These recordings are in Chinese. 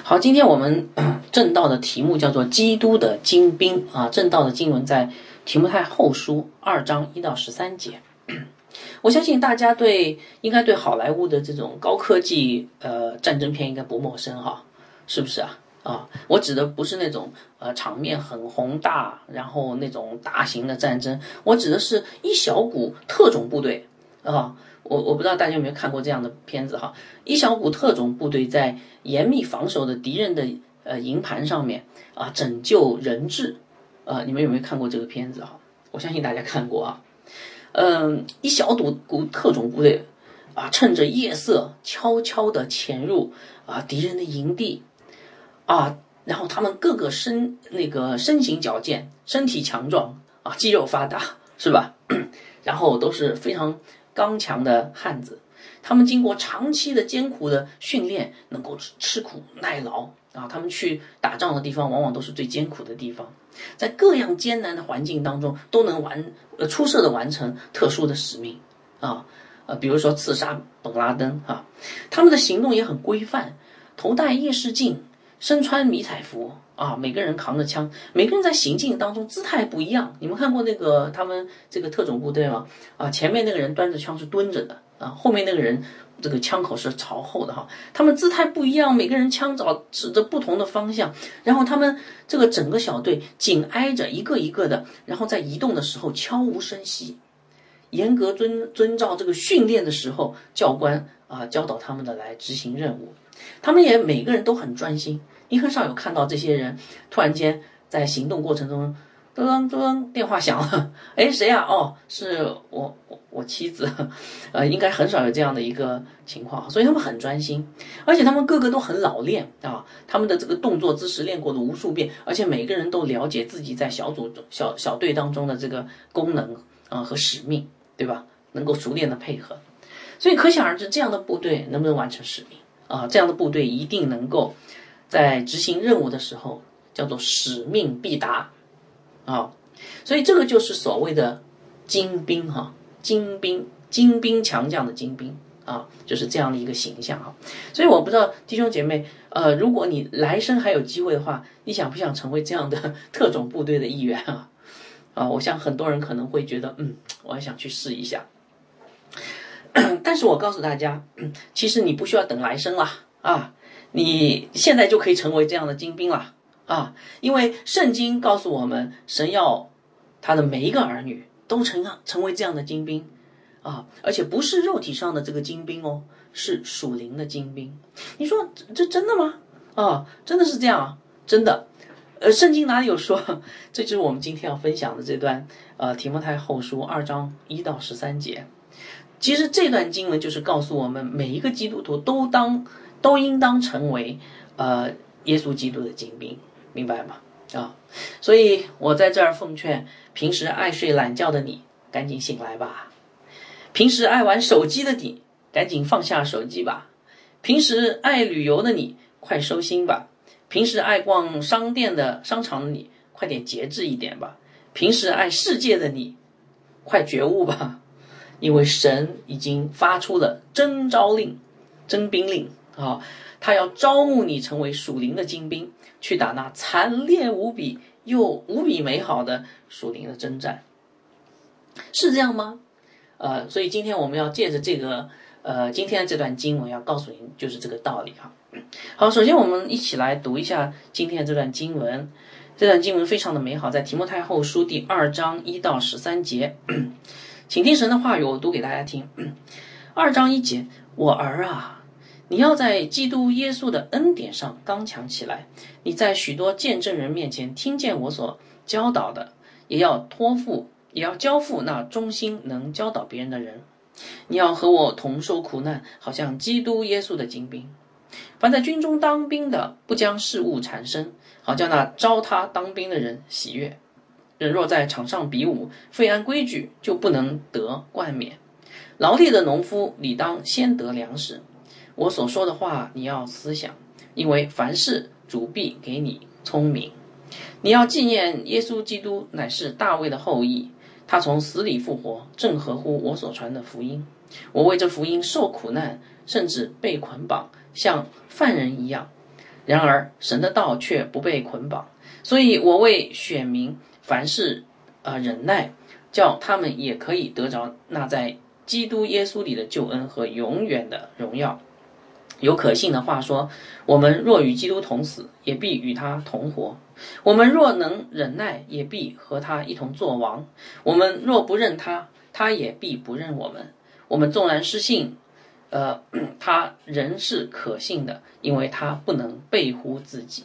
好，今天我们正道的题目叫做基督的精兵啊，正道的经文在提摩太后书2章1到13节。我相信大家应该对好莱坞的这种高科技战争片应该不陌生哈，是不是啊？我指的不是那种场面很宏大，然后那种大型的战争，我指的是一小股特种部队啊。我不知道大家有没有看过这样的片子哈，一小股特种部队在严密防守的敌人的营盘上面啊拯救人质你们有没有看过这个片子哈？我相信大家看过啊。一小股特种部队啊，趁着夜色悄悄地潜入敌人的营地啊，然后他们个个身形矫健，身体强壮啊，肌肉发达，是吧？然后都是非常刚强的汉子，他们经过长期的艰苦的训练，能够吃苦耐劳啊。他们去打仗的地方，往往都是最艰苦的地方，在各样艰难的环境当中，都能出色的完成特殊的使命啊。比如说刺杀本拉登啊，他们的行动也很规范，头戴夜视镜，身穿迷彩服啊，每个人扛着枪，每个人在行进当中姿态不一样。你们看过他们这个特种部队吗？前面那个人端着枪是蹲着的啊，后面那个人这个枪口是朝后的哈。他们姿态不一样，每个人枪指着不同的方向，然后他们这个整个小队紧挨着一个一个的，然后在移动的时候悄无声息，严格遵照这个训练的时候，教官教导他们的来执行任务。他们也每个人都很专心，你很少有看到这些人突然间在行动过程中，噔噔电话响了，哎，谁呀？哦，是我妻子，应该很少有这样的一个情况，所以他们很专心，而且他们个个都很老练啊，他们的这个动作姿势练过的无数遍，而且每个人都了解自己在小队当中的这个功能和使命，对吧？能够熟练的配合，所以可想而知，这样的部队能不能完成使命？这样的部队一定能够在执行任务的时候叫做使命必达所以这个就是所谓的精兵精兵强将的精兵就是这样的一个形象所以我不知道弟兄姐妹如果你来生还有机会的话，你想不想成为这样的特种部队的一员我想很多人可能会觉得我还想去试一下。但是我告诉大家，其实你不需要等来生啦你现在就可以成为这样的精兵啦因为圣经告诉我们，神要他的每一个儿女都成为这样的精兵而且不是肉体上的这个精兵是属灵的精兵。你说这真的吗？真的是这样真的。圣经哪里有说？这就是我们今天要分享的这段提摩太后书2章1到13节。其实这段经文就是告诉我们，每一个基督徒都应当成为耶稣基督的精兵，明白吗？所以我在这儿奉劝平时爱睡懒觉的你，赶紧醒来吧；平时爱玩手机的你，赶紧放下手机吧；平时爱旅游的你，快收心吧；平时爱逛商场的你，快点节制一点吧；平时爱世界的你，快觉悟吧。因为神已经发出了征兵令他要招募你成为属灵的精兵，去打那惨烈无比又无比美好的属灵的征战，是这样吗？所以今天我们要借着这个今天的这段经文要告诉您就是这个道理好，首先我们一起来读一下今天的这段经文。这段经文非常的美好，在提摩太后书第2章1到13节。请听神的话语，我读给大家听。2章1节，我儿你要在基督耶稣的恩典上刚强起来，你在许多见证人面前听见我所教导的，也要交付那忠心能教导别人的人。你要和我同受苦难，好像基督耶稣的精兵。凡在军中当兵的，不将事务缠身，好叫那招他当兵的人喜悦。人若在场上比武，非按规矩，就不能得冠冕。劳力的农夫理当先得粮食。我所说的话你要思想，因为凡事主必给你聪明。你要纪念耶稣基督乃是大卫的后裔，他从死里复活，正合乎我所传的福音。我为这福音受苦难，甚至被捆绑，像犯人一样。 然而神的道却不被捆绑，所以我为选民凡事忍耐，叫他们也可以得着那在基督耶稣里的救恩和永远的荣耀。有可信的话说，我们若与基督同死，也必与他同活；我们若能忍耐，也必和他一同作王；我们若不认他，他也必不认我们。我们纵然失信，他仍是可信的，因为他不能背乎自己。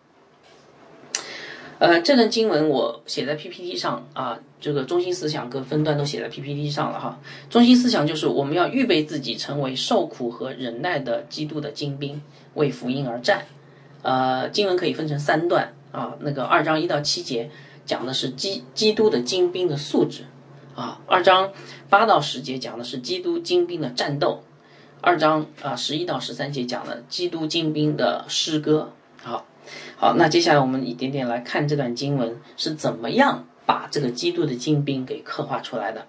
这段经文我写在 PPT 上啊，这个中心思想跟分段都写在 PPT 上了哈。中心思想就是我们要预备自己成为受苦和忍耐的基督的精兵，为福音而战。经文可以分成3段啊，那个2章1到7节讲的是基督的精兵的素质啊，2章8到10节讲的是基督精兵的战斗，2章11到13节讲了基督精兵的诗歌。好，那接下来我们一点点来看这段经文是怎么样把这个基督的精兵给刻画出来的。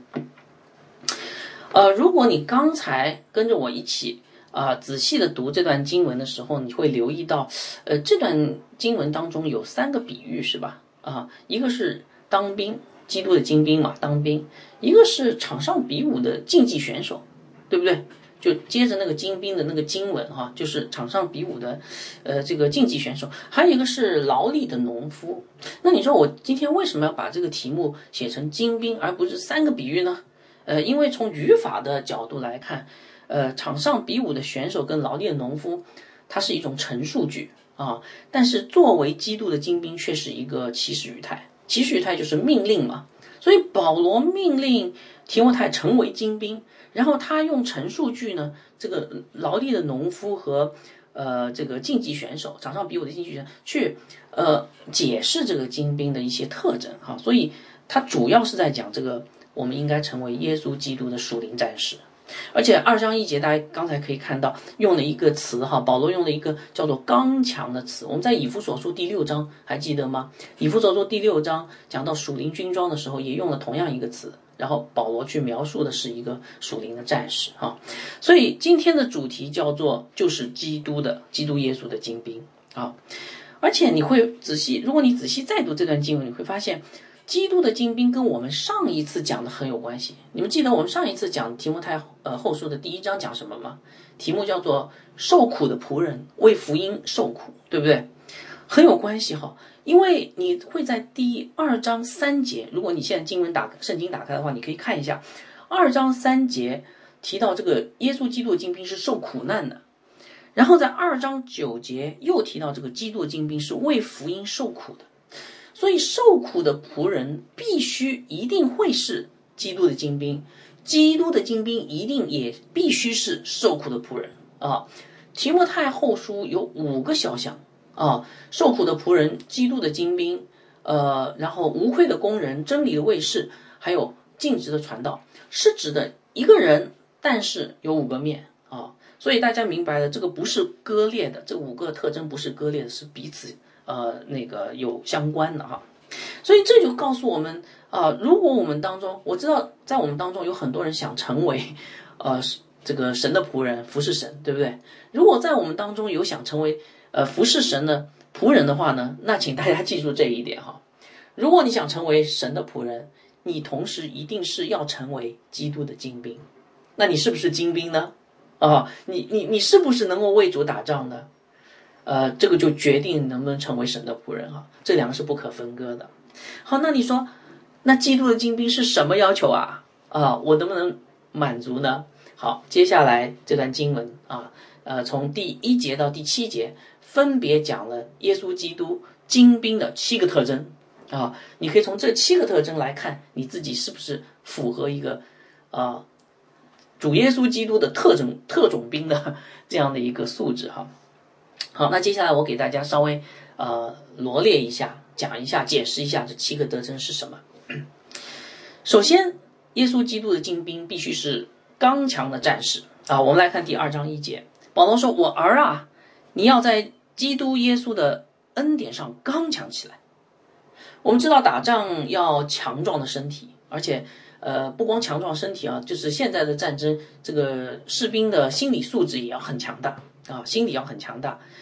如果你刚才跟着我一起仔细的读这段经文的时候，你会留意到这段经文当中有3个比喻，是吧？一个是当兵，基督的精兵嘛，当兵；一个是场上比武的竞技选手，对不对？就接着那个精兵的那个经文就是场上比武的这个竞技选手，还有一个是劳力的农夫。那你说我今天为什么要把这个题目写成精兵而不是3个比喻呢？因为从语法的角度来看，场上比武的选手跟劳力的农夫它是一种陈述句但是作为基督的精兵却是一个祈使语态，祈使语态就是命令嘛。所以保罗命令提摩太成为精兵，然后他用陈述句呢，这个劳力的农夫和这个竞技选手，场上比武的竞技选手去解释这个精兵的一些特征所以他主要是在讲这个我们应该成为耶稣基督的属灵战士。而且2章1节大家刚才可以看到用了一个词保罗用了一个叫做刚强的词。我们在以弗所书第6章还记得吗？以弗所书第6章讲到属灵军装的时候也用了同样一个词，然后保罗去描述的是一个属灵的战士所以今天的主题叫做就是基督耶稣的精兵而且你会如果你仔细再读这段经文，你会发现基督的精兵跟我们上一次讲的很有关系。你们记得我们上一次讲提摩太后书的第1章讲什么吗？题目叫做受苦的仆人为福音受苦，对不对？很有关系因为你会在第2章3节，如果你现在圣经打开的话，你可以看一下2章3节提到这个耶稣基督的精兵是受苦难的，然后在2章9节又提到这个基督的精兵是为福音受苦的。所以受苦的仆人一定会是基督的精兵，基督的精兵一定也必须是受苦的仆人提摩太后书有5个小项受苦的仆人，基督的精兵然后无愧的工人，真理的卫士，还有尽职的传道，是指的一个人，但是有5个面所以大家明白了，这个不是割裂的，这5个特征不是割裂的，是彼此那个有相关的所以这就告诉我们如果我们当中，我知道在我们当中有很多人想成为这个神的仆人，服侍神，对不对？如果在我们当中有想成为服侍神的仆人的话呢，那请大家记住这一点如果你想成为神的仆人，你同时一定是要成为基督的精兵。那你是不是精兵呢？你是不是能够为主打仗呢？这个就决定能不能成为神的仆人这2个是不可分割的。好，那你说那基督的精兵是什么要求我能不能满足呢？好，接下来这段经文从第1节到第7节分别讲了耶稣基督精兵的7个特征你可以从这7个特征来看你自己是不是符合一个主耶稣基督的特种兵的这样的一个素质好，那接下来我给大家稍微罗列一下，讲一下，解释一下这7个特征是什么。首先，耶稣基督的精兵必须是刚强的战士我们来看第2章1节，保罗说：“我儿你要在基督耶稣的恩典上刚强起来。”我们知道打仗要强壮的身体，而且不光强壮身体就是现在的战争，这个士兵的心理素质也要很强大心理要很强大。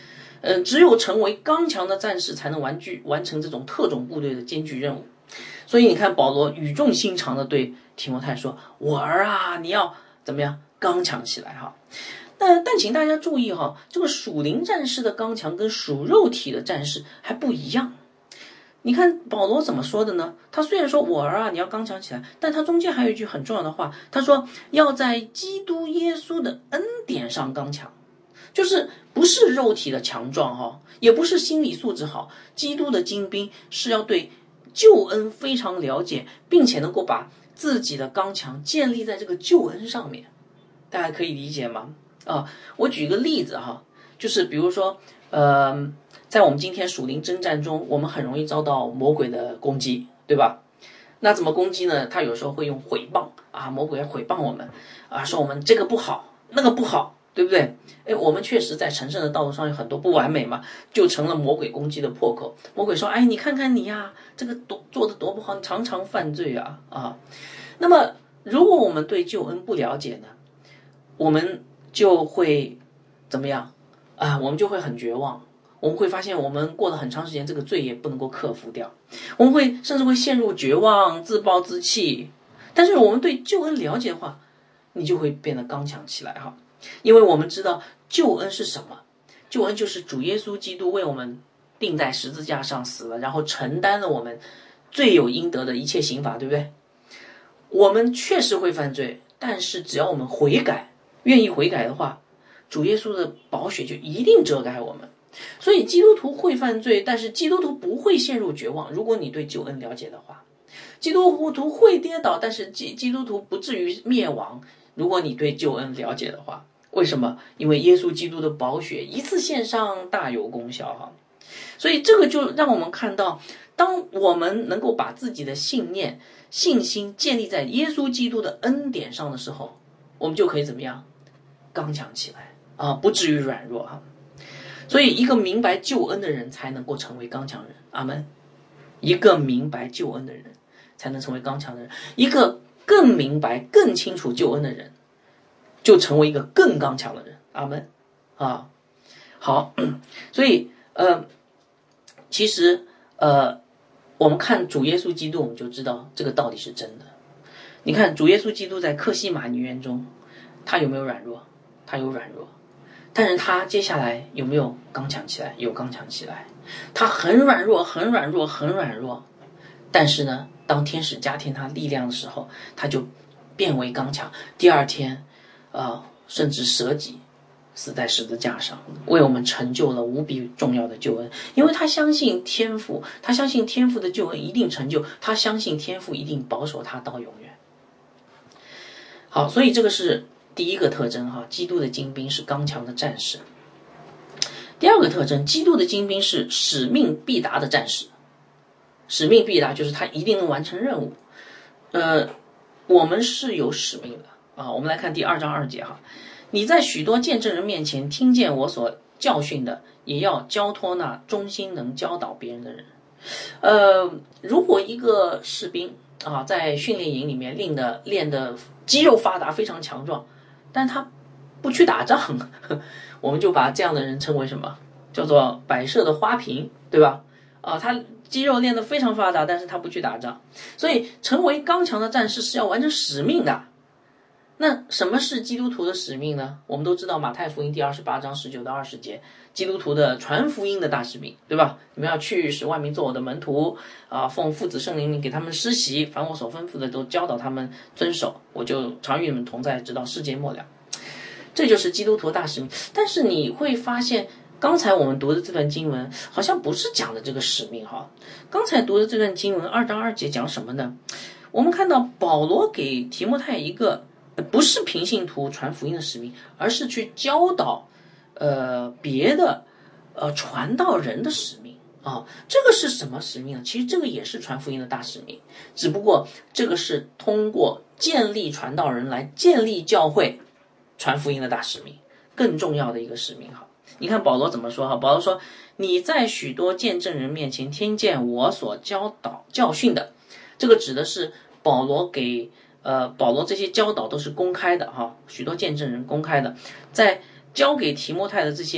只有成为刚强的战士，才能完成这种特种部队的艰巨任务。所以你看，保罗语重心长的对提摩太说：“我儿啊，你要怎么样？刚强起来哈。”但请大家注意哈，这个属灵战士的刚强跟属肉体的战士还不一样。你看保罗怎么说的呢？他虽然说我儿啊，你要刚强起来，但他中间还有一句很重要的话，他说要在基督耶稣的恩典上刚强，就是不是肉体的强壮哈，也不是心理素质好。基督的精兵是要对救恩非常了解，并且能够把自己的刚强建立在这个救恩上面。大家可以理解吗？我举个例子哈，就是比如说在我们今天属灵征战中，我们很容易遭到魔鬼的攻击，对吧？那怎么攻击呢？他有时候会用毁谤啊，魔鬼毁谤我们啊，说我们这个不好，那个不好，对不对？我们确实在成圣的道路上有很多不完美嘛，就成了魔鬼攻击的破口。魔鬼说：“哎，你看看你呀，这个做的多不好，你常常犯罪啊。”那么，如果我们对救恩不了解呢，我们就会怎么样啊？我们就会很绝望。我们会发现我们过了很长时间，这个罪也不能够克服掉，我们会甚至会陷入绝望、自暴自弃。但是我们对救恩了解的话，你就会变得刚强起来哈，因为我们知道救恩是什么。救恩就是主耶稣基督为我们钉在十字架上死了，然后承担了我们罪有应得的一切刑罚，对不对？我们确实会犯罪，但是只要我们悔改，愿意悔改的话，主耶稣的宝血就一定遮盖我们。所以基督徒会犯罪，但是基督徒不会陷入绝望。如果你对救恩了解的话，基督徒会跌倒，但是基督徒不至于灭亡。如果你对救恩了解的话，为什么？因为耶稣基督的宝血一次献上大有功效哈。所以这个就让我们看到，当我们能够把自己的信念、信心建立在耶稣基督的恩典上的时候，我们就可以怎么样？刚强起来啊，不至于软弱哈。所以一个明白救恩的人才能够成为刚强人，阿们。一个明白救恩的人才能成为刚强的人，一个更明白更清楚救恩的人就成为一个更刚强的人，阿们啊。好，所以其实我们看主耶稣基督，我们就知道这个道理是真的。你看主耶稣基督在客西马尼园中，他有没有软弱？他有软弱，但是他接下来有没有刚强起来？有刚强起来。他很软弱，很软弱，很软弱，但是呢，当天使加添他力量的时候，他就变为刚强。第二天甚至舍己死在十字架上，为我们成就了无比重要的救恩。因为他相信天父，他相信天父的救恩一定成就，他相信天父一定保守他到永远。好，所以这个是第一个特征哈，基督的精兵是刚强的战士。第二个特征，基督的精兵是使命必达的战士。使命必达就是他一定能完成任务。我们是有使命的啊。我们来看第2章2节哈，你在许多见证人面前听见我所教训的，也要交托那忠心能教导别人的人。如果一个士兵啊在训练营里面练的肌肉发达，非常强壮，但他不去打仗，我们就把这样的人称为什么？叫做摆设的花瓶，对吧？他肌肉练得非常发达，但是他不去打仗。所以成为刚强的战士是要完成使命的。那什么是基督徒的使命呢？我们都知道马太福音第28章19到20节，基督徒的传福音的大使命，对吧？你们要去使万民做我的门徒奉父子圣灵名给他们施洗，凡我所吩咐的都教导他们遵守，我就常与你们同在，直到世界末了。这就是基督徒大使命。但是你会发现，刚才我们读的这段经文好像不是讲的这个使命哈。刚才读的这段经文2章2节讲什么呢？我们看到保罗给提摩太一个不是平信徒传福音的使命，而是去教导别的传道人的使命啊。这个是什么使命呢？其实这个也是传福音的大使命，只不过这个是通过建立传道人来建立教会传福音的大使命，更重要的一个使命哈。你看保罗怎么说哈？保罗说：“你在许多见证人面前听见我所教训的。”这个指的是保罗这些教导都是公开的哈，许多见证人公开的，在交给提摩太的这些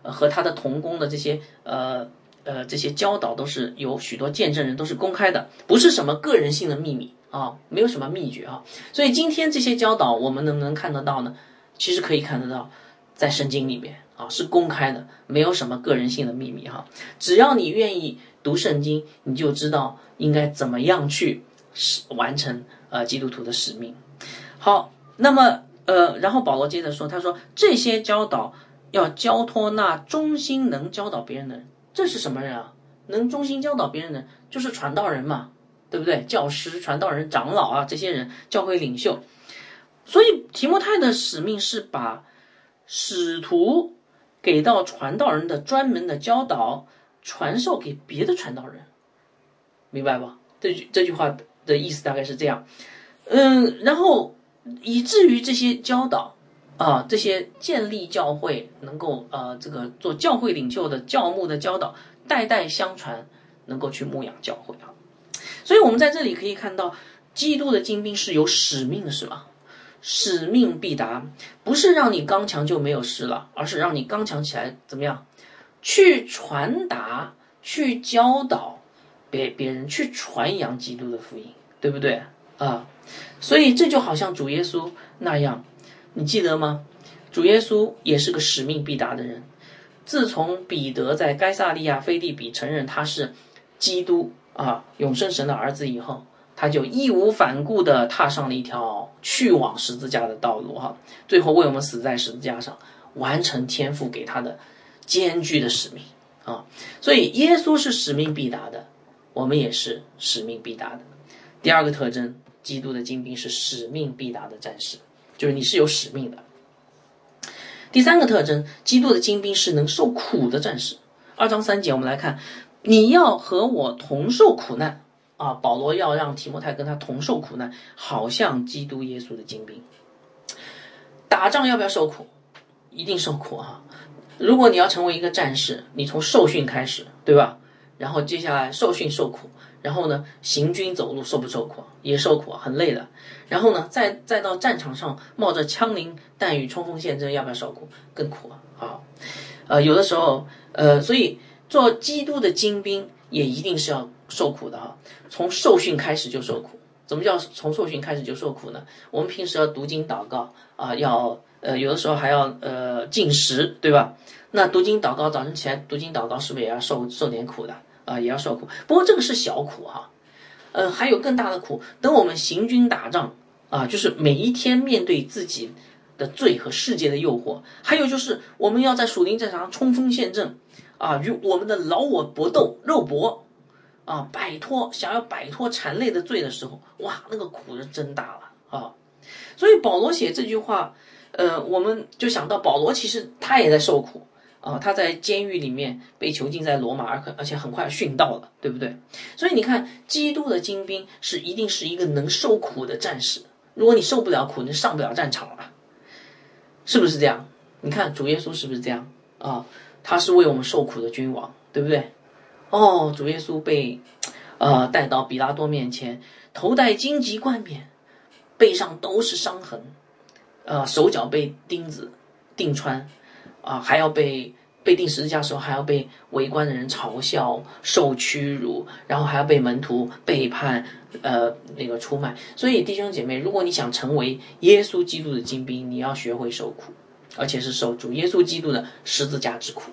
和他的同工的这些这些教导都是有许多见证人都是公开的，不是什么个人性的秘密啊，没有什么秘诀啊。所以今天这些教导我们能不能看得到呢？其实可以看得到，在圣经里面啊是公开的，没有什么个人性的秘密哈。只要你愿意读圣经，你就知道应该怎么样去完成基督徒的使命。好，那么然后保罗接着说，他说这些教导要交托那忠心能教导别人的人。这是什么人啊？能忠心教导别人的人，就是传道人嘛，对不对？教师、传道人、长老啊，这些人，教会领袖。所以提摩太的使命是把使徒给到传道人的专门的教导传授给别的传道人，明白吧？这句话的意思大概是这样。然后以至于这些教导这些建立教会能够这个做教会领袖的教牧的教导代代相传，能够去牧养教会啊。所以我们在这里可以看到，基督的精兵是有使命的，是吧？使命必达，不是让你刚强就没有事了，而是让你刚强起来，怎么样？去传达，去教导别人，去传扬基督的福音，对不对啊？所以这就好像主耶稣那样，你记得吗？主耶稣也是个使命必达的人。自从彼得在该撒利亚腓立比承认他是基督永生神的儿子以后，他就义无反顾地踏上了一条去往十字架的道路最后为我们死在十字架上，完成天父给他的艰巨的使命所以耶稣是使命必达的，我们也是使命必达的。第二个特征，基督的精兵是使命必达的战士，就是你是有使命的。第三个特征，基督的精兵是能受苦的战士。2章3节我们来看，你要和我同受苦难保罗要让提摩太跟他同受苦难，好像基督耶稣的精兵。打仗要不要受苦？一定受苦如果你要成为一个战士，你从受训开始，对吧？然后接下来受训受苦，然后呢行军走路受不受苦？也受苦很累的。然后呢再到战场上冒着枪林弹雨冲锋陷阵，要不要受苦？更苦有的时候所以做基督的精兵也一定是要受苦的从受训开始就受苦。怎么叫从受训开始就受苦呢？我们平时要读经祷告要有的时候还要禁食，对吧？那读经祷告，早晨起来读经祷告，是不是也要受点苦的也要受苦。不过这个是小苦还有更大的苦。等我们行军打仗就是每一天面对自己的罪和世界的诱惑，还有就是我们要在属灵战场上冲锋陷阵与我们的老我搏斗，肉搏想要摆脱缠累的罪的时候，哇，那个苦是真大了所以保罗写这句话我们就想到保罗其实他也在受苦他在监狱里面被囚禁在罗马，而且很快殉道了，对不对？所以你看，基督的精兵一定是一个能受苦的战士。如果你受不了苦，你上不了战场了，是不是这样？你看主耶稣是不是这样他是为我们受苦的君王，对不对？主耶稣被带到比拉多面前，头戴荆棘冠冕，背上都是伤痕手脚被钉子钉穿还要被钉十字架的时候，还要被围观的人嘲笑，受屈辱，然后还要被门徒背叛那个出卖。所以弟兄姐妹，如果你想成为耶稣基督的精兵，你要学会受苦，而且是受主耶稣基督的十字架之苦。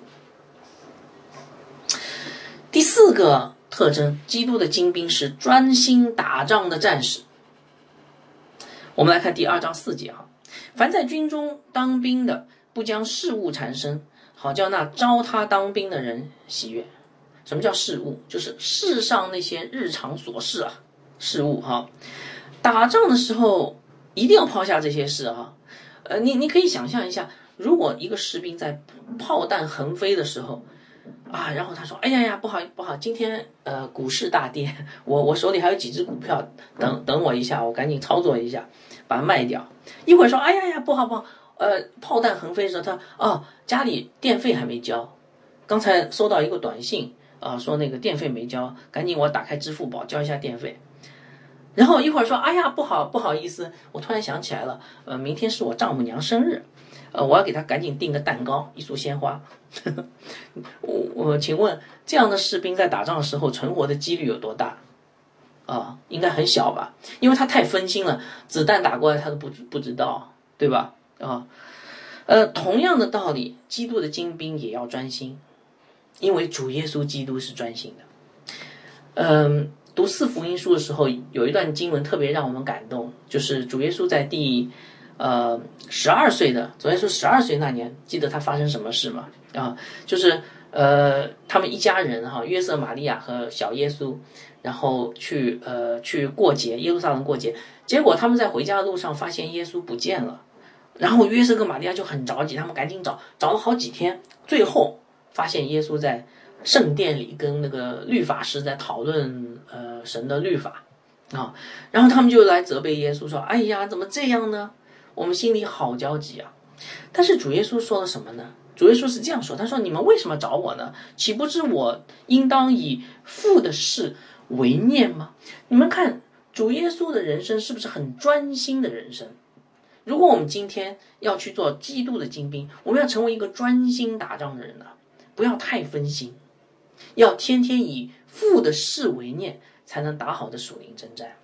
第四个特征，基督的精兵是专心打仗的战士。我们来看第2章4节凡在军中当兵的，不将事务缠身，好叫那招他当兵的人喜悦。什么叫事务？就是世上那些日常琐事事务打仗的时候一定要抛下这些事你可以想象一下，如果一个士兵在炮弹横飞的时候然后他说哎呀不好，今天股市大跌，我手里还有几只股票，等我一下，我赶紧操作一下把它卖掉。一会儿说哎呀不好，炮弹横飞的时候他家里电费还没交，刚才收到一个短信说那个电费没交，赶紧我打开支付宝交一下电费。然后一会儿说哎呀不好意思，我突然想起来了明天是我丈母娘生日我要给他赶紧订个蛋糕，一束鲜花。我请问这样的士兵在打仗的时候存活的几率有多大？应该很小吧，因为他太分心了，子弹打过来他都不知道，对吧？同样的道理，基督的精兵也要专心，因为主耶稣基督是专心的。读四福音书的时候，有一段经文特别让我们感动，就是主耶稣在主耶稣12岁那年，记得他发生什么事吗？就是他们一家人约瑟、玛利亚和小耶稣，然后去过节，耶路撒冷过节，结果他们在回家的路上发现耶稣不见了，然后约瑟跟玛利亚就很着急，他们赶紧找了好几天，最后发现耶稣在圣殿里跟那个律法师在讨论神的律法然后他们就来责备耶稣说：“哎呀，怎么这样呢？我们心里好焦急啊！”但是主耶稣说了什么呢？主耶稣是这样说，他说：“你们为什么找我呢？岂不知我应当以父的事为念吗？”你们看主耶稣的人生是不是很专心的人生？如果我们今天要去做基督的精兵，我们要成为一个专心打仗的人不要太分心，要天天以父的事为念，才能打好的属灵征战。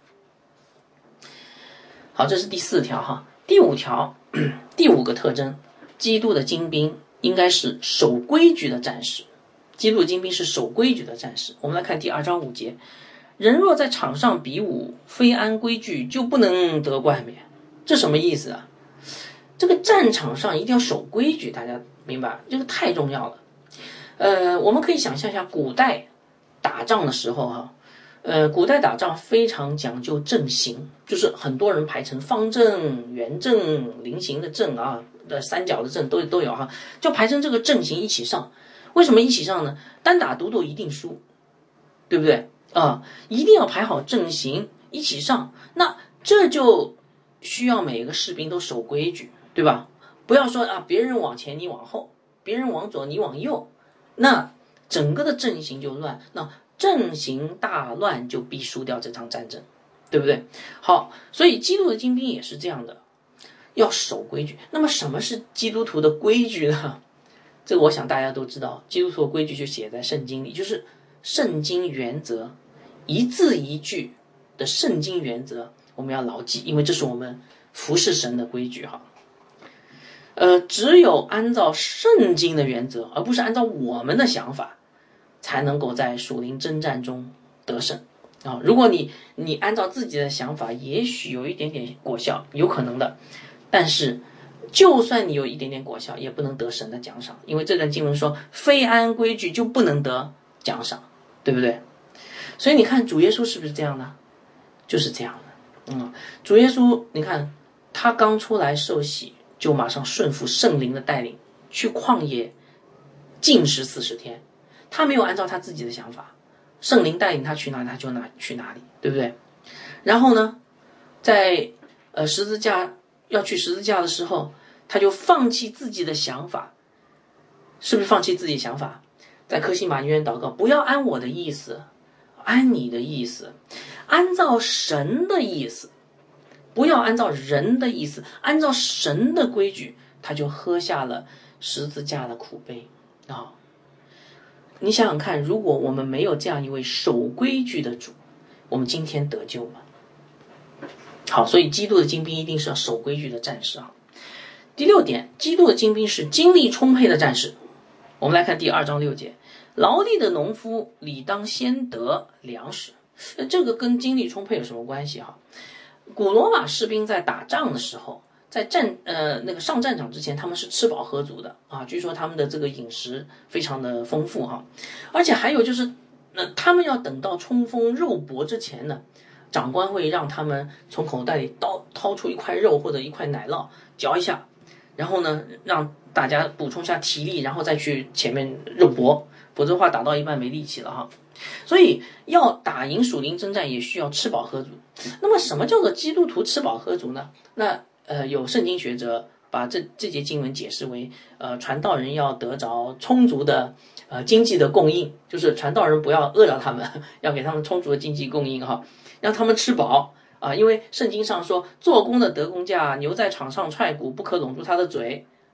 好，这是第4条第5条，第5个特征，基督的精兵应该是守规矩的战士。基督的精兵是守规矩的战士。我们来看第2章5节，人若在场上比武，非按规矩，就不能得冠冕。这什么意思啊？这个战场上一定要守规矩，大家明白？这个太重要了。我们可以想象一下古代打仗的时候古代打仗非常讲究阵型，就是很多人排成方阵、圆阵、菱形的阵三角的阵都有就排成这个阵型一起上。为什么一起上呢？单打独斗一定输，对不对一定要排好阵型一起上。那这就需要每个士兵都守规矩，对吧？不要说别人往前你往后，别人往左你往右，那整个的阵型就乱，那阵型大乱就必输掉这场战争，对不对？好，所以基督的精兵也是这样的，要守规矩。那么什么是基督徒的规矩呢？这个我想大家都知道，基督徒的规矩就写在圣经里，就是圣经原则，一字一句的圣经原则我们要牢记，因为这是我们服侍神的规矩只有按照圣经的原则，而不是按照我们的想法，才能够在属灵征战中得胜如果你按照自己的想法，也许有一点点果效，有可能的，但是就算你有一点点果效，也不能得神的奖赏，因为这段经文说非按规矩就不能得奖赏，对不对？所以你看主耶稣是不是这样呢？就是这样的主耶稣你看他刚出来受洗，就马上顺服圣灵的带领，去旷野禁食40天，他没有按照他自己的想法，圣灵带领他去哪里他就去哪里，对不对？然后呢，在要去十字架的时候，他就放弃自己的想法，是不是放弃自己的想法？在客西马尼园祷告，不要按我的意思，按你的意思，按照神的意思，不要按照人的意思，按照神的规矩，他就喝下了十字架的苦杯你想想看，如果我们没有这样一位守规矩的主，我们今天得救吗？好，所以基督的精兵一定是要守规矩的战士第6点，基督的精兵是精力充沛的战士。我们来看第2章6节，劳力的农夫理当先得粮食。这个跟精力充沛有什么关系古罗马士兵在打仗的时候，在上战场之前，他们是吃饱喝足的据说他们的这个饮食非常的丰富而且还有就是他们要等到冲锋肉搏之前呢，长官会让他们从口袋里掏出一块肉或者一块奶酪嚼一下，然后呢让大家补充一下体力，然后再去前面肉搏，否则的话打到一半没力气了所以要打赢属灵征战也需要吃饱喝足。那么什么叫做基督徒吃饱喝足呢？那有圣经学者把这节经文解释为传道人要得着充足的经济的供应，就是传道人不要饿着他们，要给他们充足的经济供应让他们吃饱因为圣经上说做工的得工价，牛在场上踹鼓不可拢住他的嘴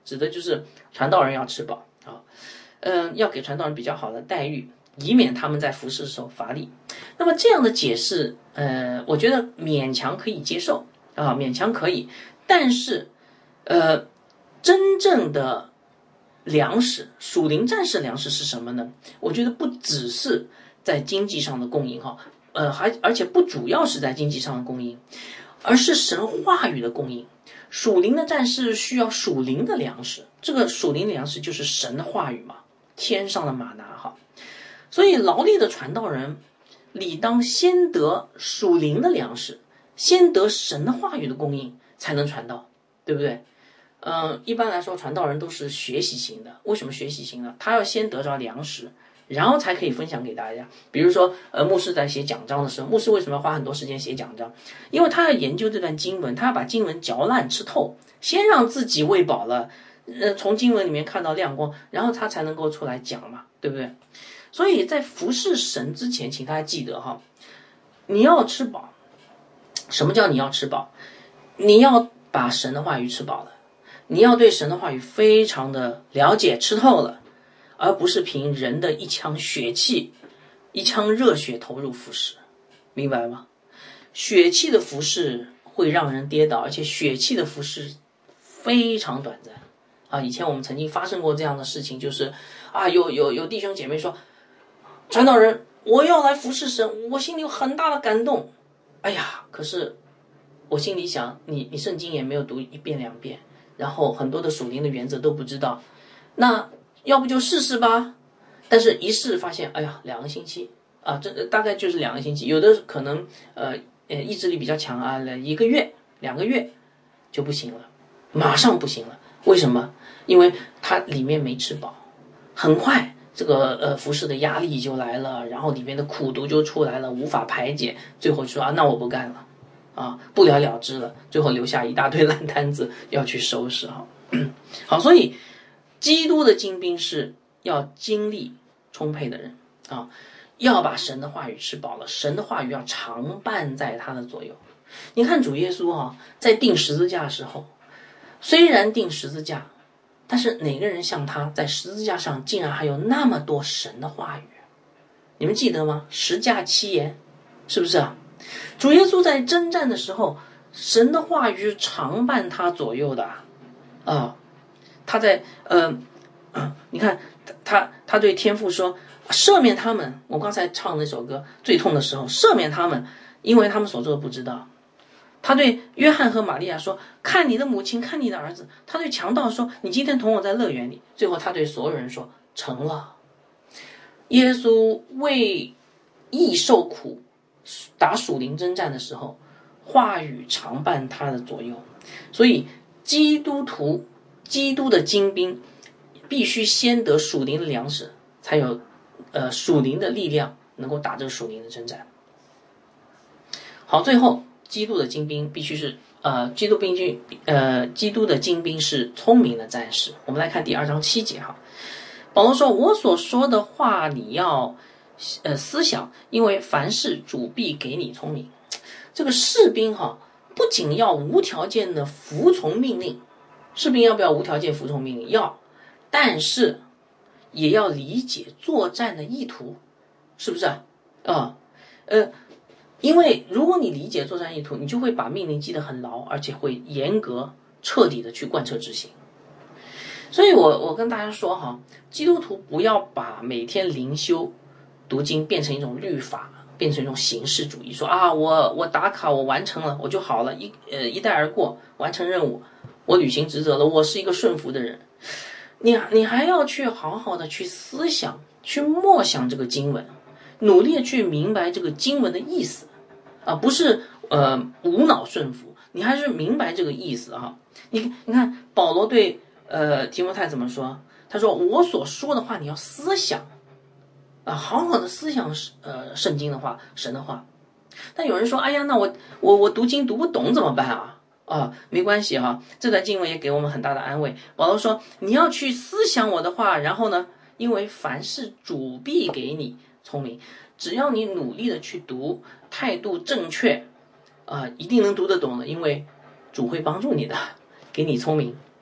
指的就是传道人要吃饱啊，要给传道人比较好的待遇，以免他们在服侍的时候乏力。那么这样的解释，我觉得勉强可以接受啊，勉强可以。但是，真正的粮食，属灵战士粮食是什么呢？我觉得不只是在经济上的供应哈，而且不主要是在经济上的供应，而是神话语的供应。属灵的战士需要属灵的粮食，这个属灵的粮食就是神的话语嘛，天上的玛拿哈。所以劳力的传道人理当先得属灵的粮食，先得神的话语的供应，才能传道，对不对？一般来说传道人都是学习型的。为什么学习型呢？他要先得着粮食，然后才可以分享给大家。比如说牧师在写讲章的时候，牧师为什么要花很多时间写讲章？因为他要研究这段经文，他要把经文嚼烂吃透，先让自己喂饱了，从经文里面看到亮光，然后他才能够出来讲嘛，对不对？所以在服侍神之前，请大家记得哈，你要吃饱。什么叫你要吃饱？你要把神的话语吃饱了，你要对神的话语非常的了解吃透了，而不是凭人的一腔血气一腔热血投入服侍，明白吗？血气的服侍会让人跌倒，而且血气的服侍非常短暂啊！以前我们曾经发生过这样的事情，就是有弟兄姐妹说，传道人我要来服侍神，我心里有很大的感动。哎呀，可是我心里想，你圣经也没有读一遍两遍，然后很多的属灵的原则都不知道，那要不就试试吧。但是一试发现，哎呀，2个星期啊，这大概就是2个星期，有的可能意志力比较强啊，1个月2个月就不行了，马上不行了。为什么？因为它里面没吃饱，很快这个服侍的压力就来了，然后里面的苦毒就出来了，无法排解，最后说那我不干了啊，不了了之了，最后留下一大堆烂摊子要去收拾哈。好，所以基督的精兵是要精力充沛的人啊，要把神的话语吃饱了，神的话语要常伴在他的左右。你看主耶稣啊，在钉十字架的时候，虽然钉十字架，但是哪个人像他在十字架上竟然还有那么多神的话语？你们记得吗？10架7言，是不是啊？主耶稣在征战的时候，神的话语是常伴他左右的啊。他在你看他对天父说，赦免他们。我刚才唱那首歌最痛的时候，赦免他们，因为他们所做的不知道。他对约翰和玛利亚说，看你的母亲，看你的儿子。他对强盗说，你今天同我在乐园里。最后他对所有人说，成了。耶稣为义受苦，打属灵征战的时候，话语常伴他的左右。所以基督的精兵必须先得属灵的粮食，才有属灵的力量能够打这个属灵的征战。好，最后基督的精兵必须是基督的精兵是聪明的战士。我们来看第2章7节哈，保罗说，我所说的话你要思想，因为凡事主必给你聪明。这个士兵哈，不仅要无条件的服从命令，士兵要不要无条件服从命令？要，但是也要理解作战的意图，是不是啊？因为如果你理解作战意图，你就会把命令记得很牢，而且会严格彻底的去贯彻执行。所以我跟大家说哈，基督徒不要把每天灵修读经变成一种律法，变成一种形式主义，说我打卡我完成了我就好了，一带而过，完成任务，我履行职责了，我是一个顺服的人。你还要去好好的去思想，去默想这个经文，努力的去明白这个经文的意思啊，不是无脑顺服，你还是明白这个意思哈。你看保罗对提摩太怎么说？他说我所说的话你要思想啊，好好的思想圣经的话，神的话。但有人说，哎呀，那我读经读不懂怎么办啊？没关系哈，这段经文也给我们很大的安慰。保罗说，你要去思想我的话，然后呢，因为凡事主必给你聪明，只要你努力的去读，态度正确一定能读得懂的，因为主会帮助你的，给你聪明。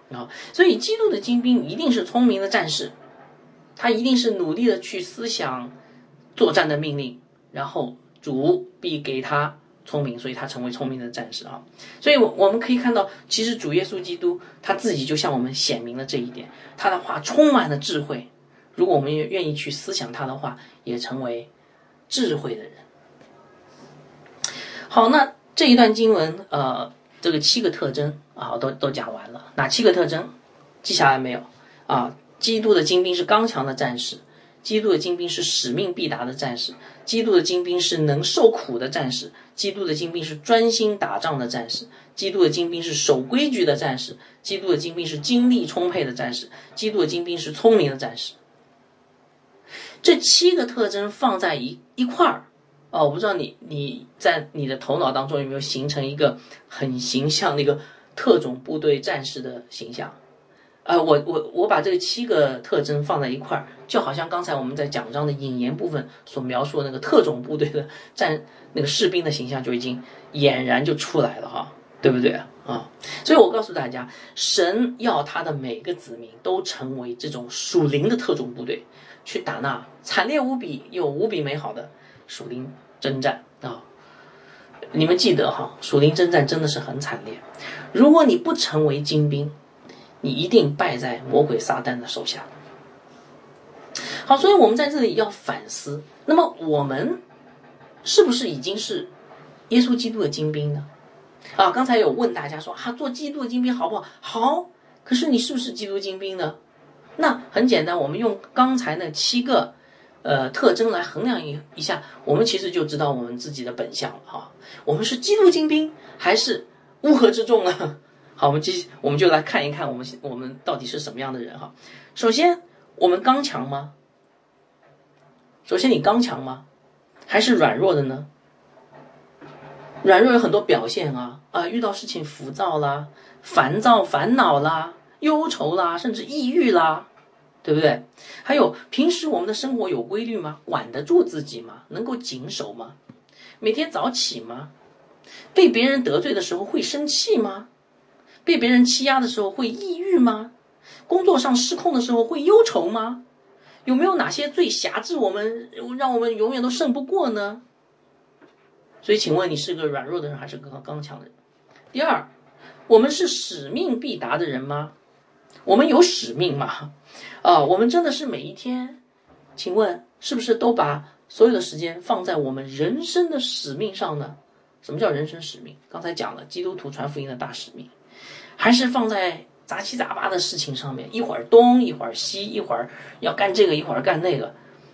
啊。所以基督的精兵一定是聪明的战士，他一定是努力的去思想作战的命令，然后主必给他聪明，所以他成为聪明的战士啊。所以我们可以看到，其实主耶稣基督他自己就向我们显明了这一点，他的话充满了智慧，如果我们也愿意去思想他的话，也成为智慧的人。好，那这一段经文这个7个特征啊都讲完了。哪7个特征记下来没有啊？基督的精兵是刚强的战士，基督的精兵是使命必达的战士，基督的精兵是能受苦的战士，基督的精兵是专心打仗的战士，基督的精兵是守规矩的战士，基督的精兵是精力充沛的战士，基督的精兵是聪明的战士。这7个特征放在一块儿我不知道你在你的头脑当中有没有形成一个很形象的一个特种部队战士的形象。我把这个7个特征放在一块儿，就好像刚才我们在讲章的引言部分所描述的那个特种部队的那个士兵的形象就已经俨然就出来了哈，对不对啊？所以我告诉大家，神要他的每个子民都成为这种属灵的特种部队，去打那惨烈无比又无比美好的属灵征战啊！你们记得哈，属灵征战真的是很惨烈。如果你不成为精兵，你一定败在魔鬼撒旦的手下。好，所以我们在这里要反思，那么我们是不是已经是耶稣基督的精兵呢？刚才有问大家说做基督的精兵好不好？好，可是你是不是基督精兵呢？那很简单，我们用刚才那7个特征来衡量一下，我们其实就知道我们自己的本相了哈。我们是基督精兵还是乌合之众呢？好，我们就来看一看我们到底是什么样的人哈。首先，我们刚强吗？首先你刚强吗？还是软弱的呢？软弱有很多表现遇到事情浮躁啦、烦躁、烦恼啦、忧愁啦，甚至抑郁啦，对不对？还有平时我们的生活有规律吗？管得住自己吗？能够谨守吗？每天早起吗？被别人得罪的时候会生气吗？被别人欺压的时候会抑郁吗？工作上失控的时候会忧愁吗？有没有哪些罪辖制我们，让我们永远都胜不过呢？所以请问你是个软弱的人还是个刚强的人？第二，我们是使命必达的人吗？我们有使命吗？我们真的是每一天，请问是不是都把所有的时间放在我们人生的使命上呢？什么叫人生使命？刚才讲了基督徒传福音的大使命，还是放在杂七杂八的事情上面，一会儿东一会儿西，一会儿要干这个一会儿干那个。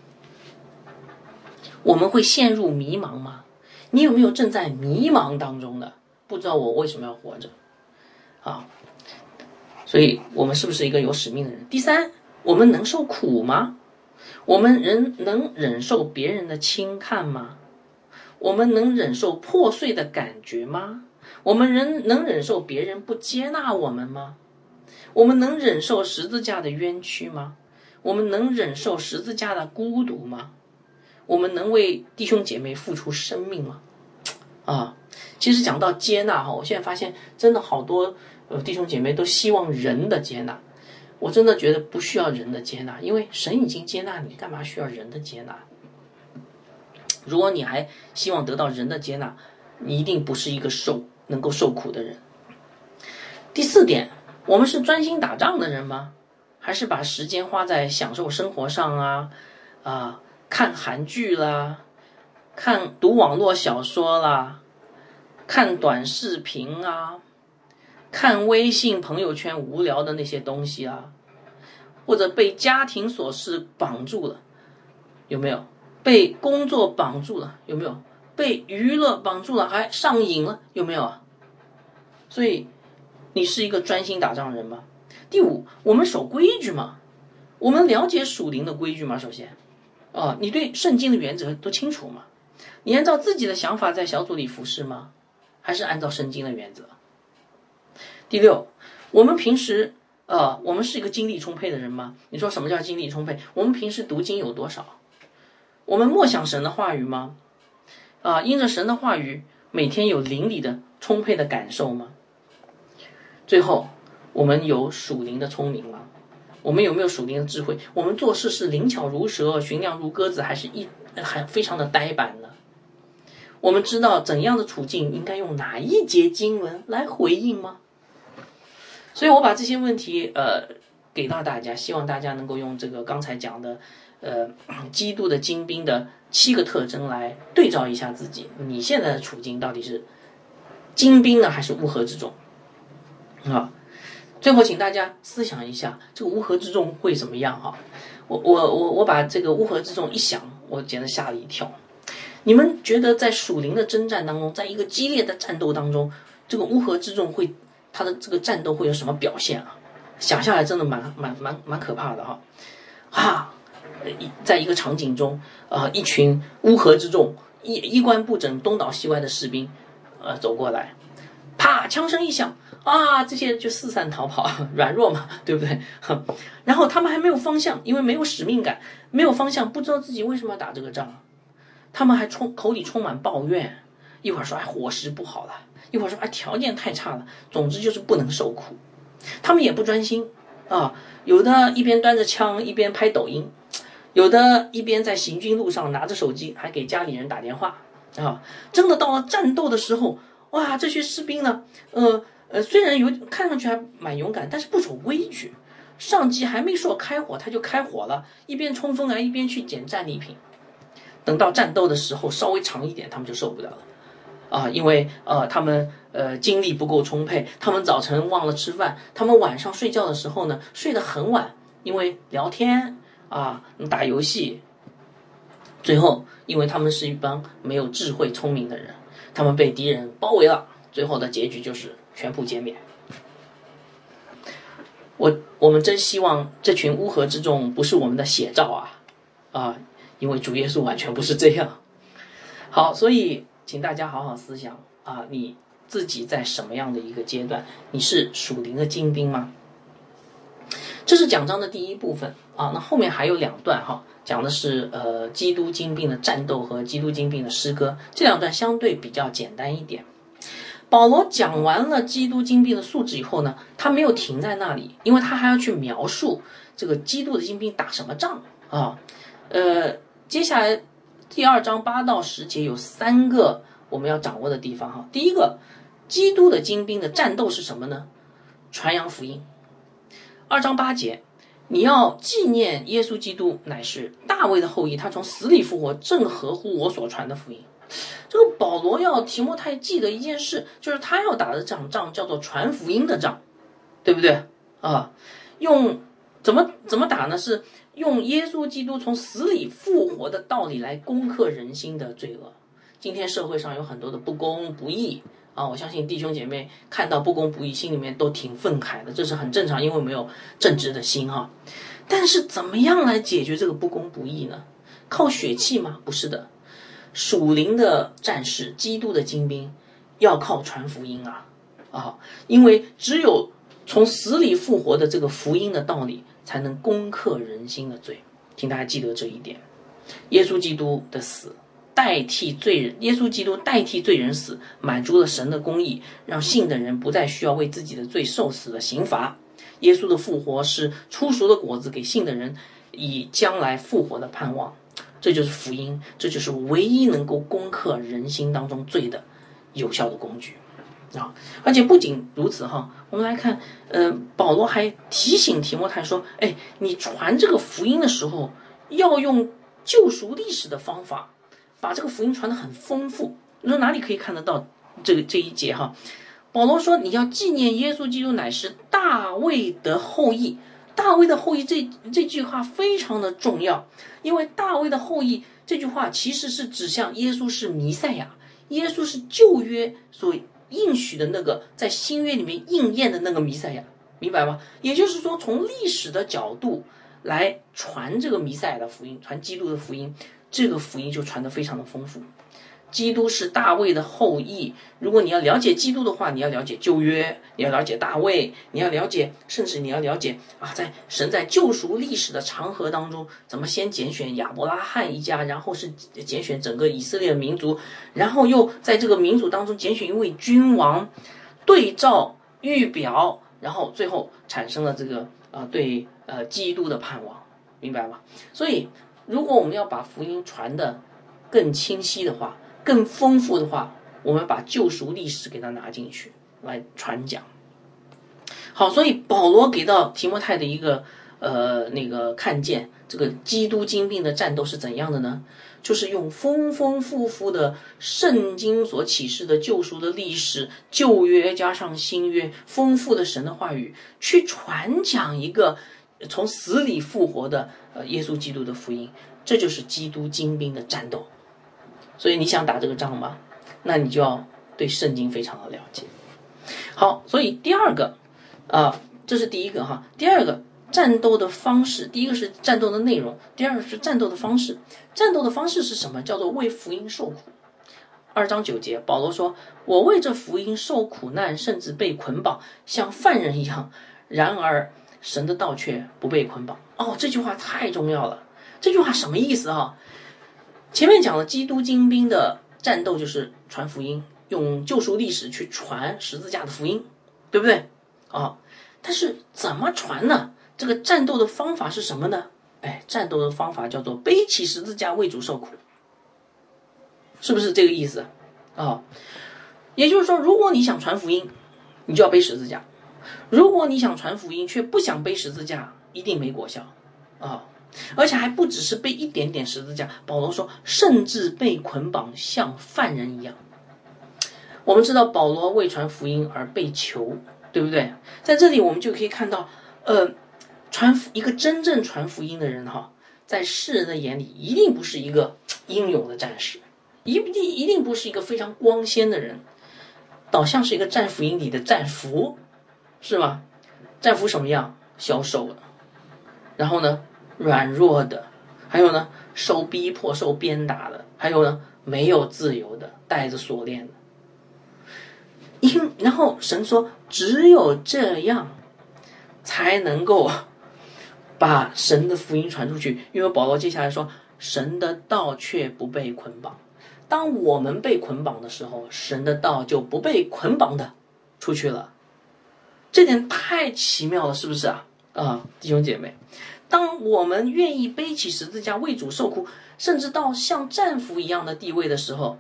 我们会陷入迷茫吗？你有没有正在迷茫当中的，不知道我为什么要活着所以我们是不是一个有使命的人？第三，我们能受苦吗？我们能忍受别人的轻看吗？我们能忍受破碎的感觉吗？我们能忍受别人不接纳我们吗？我们能忍受十字架的冤屈吗？我们能忍受十字架的孤独吗？我们能为弟兄姐妹付出生命吗？其实讲到接纳我现在发现真的好多弟兄姐妹都希望人的接纳，我真的觉得不需要人的接纳，因为神已经接纳你，干嘛需要人的接纳？如果你还希望得到人的接纳，你一定不是一个能够受苦的人。第四点，我们是专心打仗的人吗？还是把时间花在享受生活上看韩剧啦，读网络小说啦，看短视频看微信朋友圈无聊的那些东西或者被家庭琐事绑住了，有没有？被工作绑住了，有没有？被娱乐绑住了，还上瘾了，有没有？所以你是一个专心打仗的人吗？第五，我们守规矩吗？我们了解属灵的规矩吗？首先你对圣经的原则都清楚吗？你按照自己的想法在小组里服侍吗？还是按照圣经的原则？第六，我们平时我们是一个精力充沛的人吗？你说什么叫精力充沛？我们平时读经有多少？我们默想神的话语吗？因着神的话语每天有灵里的充沛的感受吗？最后， 我们有属灵的聪明吗？我们有没有属灵的智慧？我们做事是灵巧如蛇，寻亮如鸽子，还非常的呆板呢？我们知道怎样的处境应该用哪一节经文来回应吗？所以我把这些问题给到大家，希望大家能够用这个刚才讲的基督的精兵的7个特征来对照一下自己，你现在的处境到底是精兵呢还是乌合之众啊？最后请大家思想一下，这个乌合之众会怎么样哈？我把这个乌合之众一想，我简直吓了一跳。你们觉得在属灵的征战当中，在一个激烈的战斗当中，这个乌合之众他的这个战斗会有什么表现啊？想下来真的蛮可怕的哈。在一个场景中，一群乌合之众，衣冠不整、东倒西歪的士兵，走过来，啪，枪声一响，这些就四散逃跑，软弱嘛，对不对？然后他们还没有方向，因为没有使命感，没有方向，不知道自己为什么要打这个仗。他们还口里充满抱怨，一会儿说伙食不好了，一会儿说条件太差了，总之就是不能受苦。他们也不专心有的一边端着枪一边拍抖音，有的一边在行军路上拿着手机还给家里人打电话真的到了战斗的时候，这些士兵呢虽然看上去还蛮勇敢，但是不守规矩，上级还没说开火他就开火了，一边冲锋一边去捡战利品。等到战斗的时候稍微长一点，他们就受不了了因为他们精力不够充沛，他们早晨忘了吃饭，他们晚上睡觉的时候呢睡得很晚，因为聊天打游戏。最后因为他们是一帮没有智慧聪明的人，他们被敌人包围了，最后的结局就是全部歼灭。我们真希望这群乌合之众不是我们的写照因为主耶稣完全不是这样。好，所以请大家好好思想你自己在什么样的一个阶段？你是属灵的精兵吗？这是讲章的第一部分那后面还有2段讲的是基督精兵的战斗和基督精兵的诗歌，这2段相对比较简单一点。保罗讲完了基督精兵的素质以后呢，他没有停在那里，因为他还要去描述这个基督的精兵打什么仗接下来第2章8到10节有3个我们要掌握的地方第一个，基督的精兵的战斗是什么呢？传扬福音。2章8节，你要纪念耶稣基督乃是大卫的后裔，他从死里复活，正合乎我所传的福音。这个保罗要提摩太记得一件事，就是他要打的这场仗叫做传福音的仗，对不对用怎么打呢？是用耶稣基督从死里复活的道理来攻克人心的罪恶。今天社会上有很多的不公不义我相信弟兄姐妹看到不公不义心里面都挺愤慨的，这是很正常，因为没有正直的心但是怎么样来解决这个不公不义呢？靠血气吗？不是的，属灵的战士，基督的精兵要靠传福音因为只有从死里复活的这个福音的道理才能攻克人心的罪。请大家记得这一点，耶稣基督的死代替罪人，耶稣基督代替罪人死，满足了神的公义，让信的人不再需要为自己的罪受死的刑罚。耶稣的复活是出熟的果子，给信的人以将来复活的盼望。这就是福音，这就是唯一能够攻克人心当中罪的有效的工具而且不仅如此我们来看保罗还提醒提摩太说你传这个福音的时候要用救赎历史的方法，把这个福音传得很丰富。你说哪里可以看得到这一节保罗说你要纪念耶稣基督乃是大卫的后裔。大卫的后裔这句话非常的重要，因为大卫的后裔这句话其实是指向耶稣是弥赛亚，耶稣是旧约所应许的那个在新约里面应验的那个弥赛亚，明白吗？也就是说从历史的角度来传这个弥赛亚的福音，传基督的福音，这个福音就传得非常的丰富。基督是大卫的后裔，如果你要了解基督的话，你要了解旧约，你要了解大卫，你要了解，甚至你要了解在神在救赎历史的长河当中，怎么先拣选亚伯拉罕一家，然后是拣选整个以色列民族，然后又在这个民族当中拣选一位君王，对照预表， 然后最后产生了这个对基督的盼望，明白吗？所以如果我们要把福音传得更清晰的话，更丰富的话，我们把救赎历史给它拿进去来传讲。好，所以保罗给到提摩太的一个看见这个基督精兵的战斗是怎样的呢？就是用丰丰富富的圣经所启示的救赎的历史，旧约加上新约，丰富的神的话语，去传讲一个从死里复活的耶稣基督的福音。这就是基督精兵的战斗。所以你想打这个仗吗？那你就要对圣经非常的了解。好，所以第二个这是第一个哈。第二个战斗的方式，第一个是战斗的内容，第二个是战斗的方式。战斗的方式是什么？叫做为福音受苦。2章9节，保罗说：“我为这福音受苦难，甚至被捆绑，像犯人一样。然而神的道却不被捆绑。”这句话太重要了。这句话什么意思啊？前面讲了基督精兵的战斗就是传福音，用救赎历史去传十字架的福音，对不对？但是怎么传呢？这个战斗的方法是什么呢？战斗的方法叫做背起十字架为主受苦，是不是这个意思也就是说，如果你想传福音，你就要背十字架；如果你想传福音却不想背十字架，一定没果效而且还不只是背一点点十字架，保罗说甚至被捆绑像犯人一样。我们知道保罗为传福音而被囚，对不对？在这里我们就可以看到一个真正传福音的人在世人的眼里一定不是一个英勇的战士，一定不是一个非常光鲜的人，倒像是一个战俘营里的战俘，是吗？战俘什么样？消瘦的，然后呢软弱的，还有呢受逼迫受鞭打的，还有呢没有自由的，带着锁链的。然后神说只有这样才能够把神的福音传出去，因为保罗接下来说神的道却不被捆绑。当我们被捆绑的时候，神的道就不被捆绑的出去了。这点太奇妙了，是不是弟兄姐妹，当我们愿意背起十字架为主受苦，甚至到像战俘一样的地步的时候，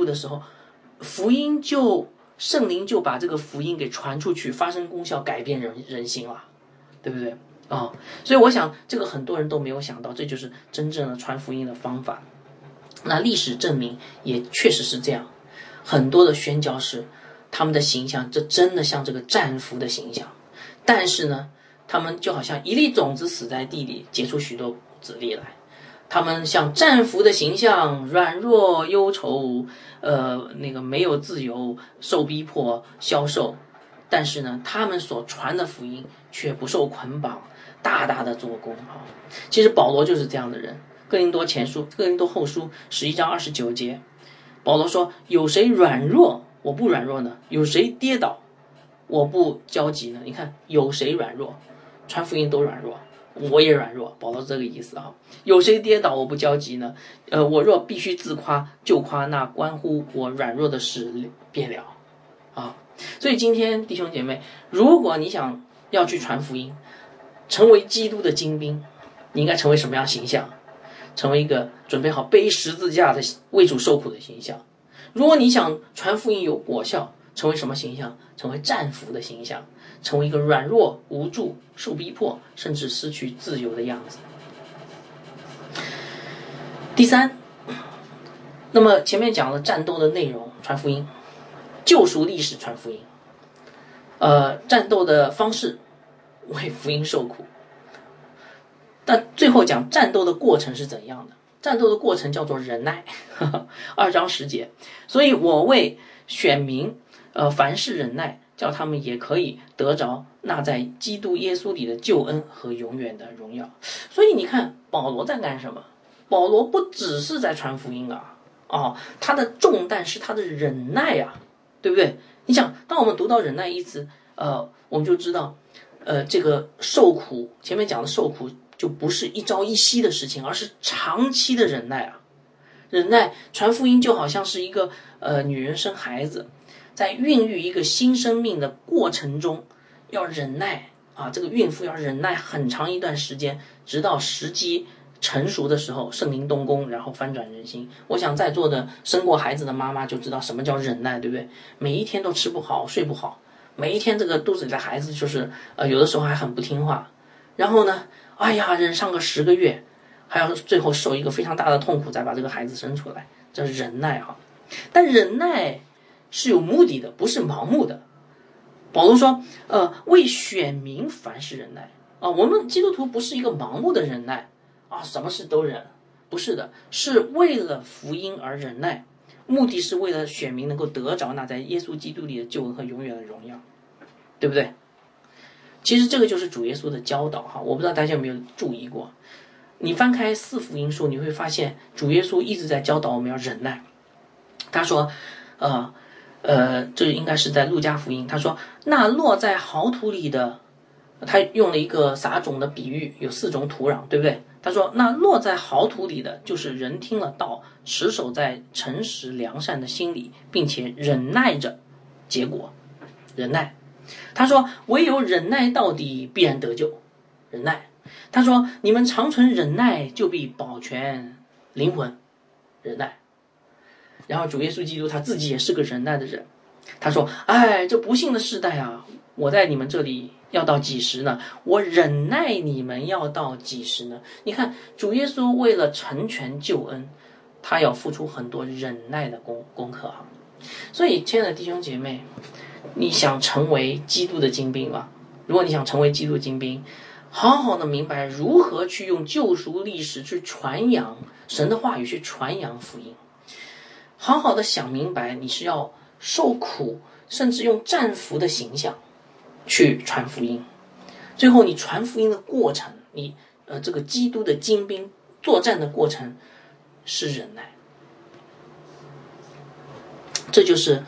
圣灵就把这个福音给传出去，发生功效，改变人心了，对不对所以我想这个很多人都没有想到，这就是真正的传福音的方法。那历史证明也确实是这样，很多的宣教士他们的形象这真的像这个战俘的形象，但是呢他们就好像一粒种子死在地里，结出许多子粒来。他们像战俘的形象，软弱忧愁，没有自由，受逼迫消瘦，但是呢他们所传的福音却不受捆绑，大大的做工其实保罗就是这样的人。哥林多后书11章29节，保罗说：有谁软弱我不软弱呢？有谁跌倒我不焦急呢？你看有谁软弱，传福音都软弱，我也软弱，保罗这个意思有谁跌倒我不焦急呢？我若必须自夸，就夸那关乎我软弱的事便了所以今天弟兄姐妹，如果你想要去传福音，成为基督的精兵，你应该成为什么样形象？成为一个准备好背十字架的为主受苦的形象。如果你想传福音有果效，成为什么形象？成为战俘的形象，成为一个软弱无助受逼迫甚至失去自由的样子。第三，那么前面讲了战斗的内容传福音，救赎历史传福音，战斗的方式为福音受苦。但最后讲战斗的过程是怎样的？战斗的过程叫做忍耐2章10节，所以我为选民凡事忍耐，叫他们也可以得着那在基督耶稣里的救恩和永远的荣耀。所以你看保罗在干什么？保罗不只是在传福音他的重担是他的忍耐对不对？你想当我们读到忍耐一词我们就知道这个受苦，前面讲的受苦就不是一朝一夕的事情，而是长期的忍耐忍耐传福音就好像是一个女人生孩子，在孕育一个新生命的过程中， 要忍耐啊，这个孕妇要忍耐很长一段时间，直到时机成熟的时候，圣灵动工，然后翻转人心。我想在座的生过孩子的妈妈就知道什么叫忍耐，对不对？每一天都吃不好，睡不好，每一天这个肚子里的孩子就是有的时候还很不听话，然后呢，哎呀，忍上个10个月，还要最后受一个非常大的痛苦，再把这个孩子生出来，这是忍耐啊。但忍耐是有目的的，不是盲目的。保罗说，为选民凡事忍耐啊。我们基督徒不是一个盲目的忍耐啊，什么事都忍，不是的，是为了福音而忍耐，目的是为了选民能够得着那在耶稣基督里的救恩和永远的荣耀，对不对？其实这个就是主耶稣的教导哈，我不知道大家有没有注意过。你翻开4福音书，你会发现主耶稣一直在教导我们要忍耐。他说，这应该是在路加福音，他说那落在好土里的，他用了一个撒种的比喻，有4种土壤，对不对？他说那落在好土里的，就是人听了道，持守在诚实良善的心里，并且忍耐着结果。忍耐，他说唯有忍耐到底，必然得救。忍耐，他说你们常存忍耐，就必保全灵魂。忍耐。然后主耶稣基督他自己也是个忍耐的人，他说，哎，这不幸的世代啊，我在你们这里要到几时呢？我忍耐你们要到几时呢？你看主耶稣为了成全救恩，他要付出很多忍耐的功课啊。所以亲爱的弟兄姐妹，你想成为基督的精兵吗？如果你想成为基督精兵，好好的明白如何去用救赎历史去传扬神的话语，去传扬福音。好好的想明白，你是要受苦，甚至用战俘的形象去传福音。最后你传福音的过程，你这个基督的精兵作战的过程是忍耐。这就是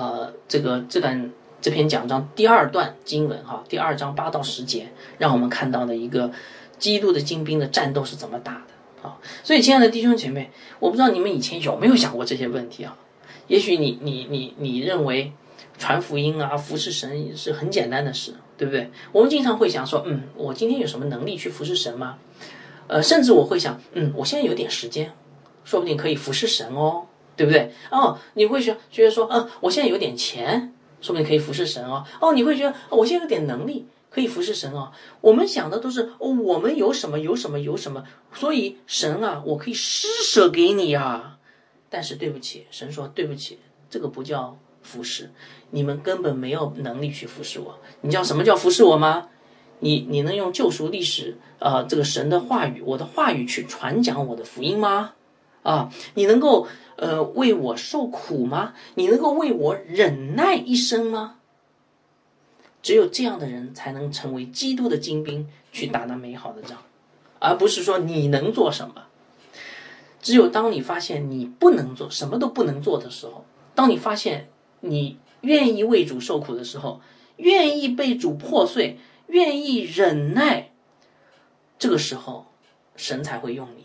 这篇讲章第2段经文哈，第2章8到10节，让我们看到的一个基督的精兵的战斗是怎么打的。所以亲爱的弟兄姐妹，我不知道你们以前有没有想过这些问题啊？也许你认为传福音啊，服侍神是很简单的事，对不对？我们经常会想说，我今天有什么能力去服侍神吗？甚至我会想，我现在有点时间，说不定可以服侍神哦，对不对？你会觉得说，我现在有点钱，说不定可以服侍神哦。你会觉得我现在有点能力，可以服侍神哦。我们想的都是我们有什么，所以神啊，我可以施舍给你啊。但是对不起，神说对不起，这个不叫服侍，你们根本没有能力去服侍我。你知道什么叫服侍我吗？你能用救赎历史这个神的话语，我的话语去传讲我的福音吗？你能够为我受苦吗？你能够为我忍耐一生吗？只有这样的人才能成为基督的精兵，去打那美好的仗，而不是说你能做什么。只有当你发现你不能做，什么都不能做的时候，当你发现你愿意为主受苦的时候，愿意被主破碎，愿意忍耐，这个时候神才会用你。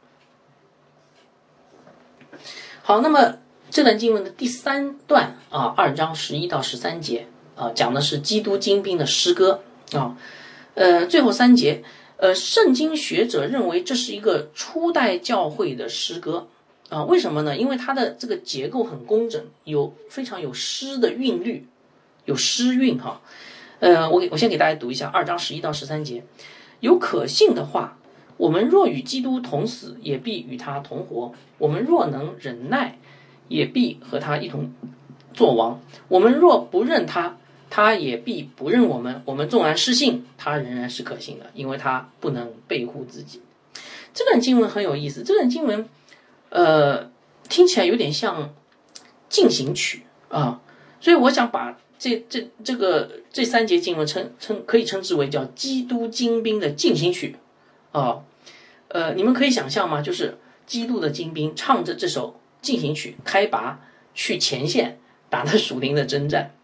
好，那么这段经文的第3段2章11到13节讲的是基督精兵的诗歌最后3节圣经学者认为这是一个初代教会的诗歌为什么呢？因为它的这个结构很工整，非常有诗的韵律，有诗韵我先给大家读一下2章11到13节。有可信的话，我们若与基督同死，也必与他同活；我们若能忍耐，也必和他一同作王；我们若不认他，他也必不认我们。我们纵然失信，他仍然是可信的，因为他不能背乎自己。这段经文很有意思，这段经文听起来有点像进行曲所以我想把这3节经文可以称之为叫基督精兵的进行曲你们可以想象吗？就是基督的精兵唱着这首进行曲开拔，去前线打那属灵的征战。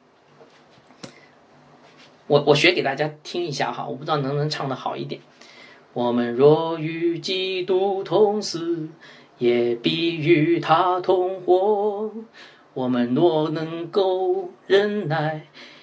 我学给大家听一下我不知道能不能唱得好一点。我们若与基督同死，也必与他同活；我们若能够忍耐，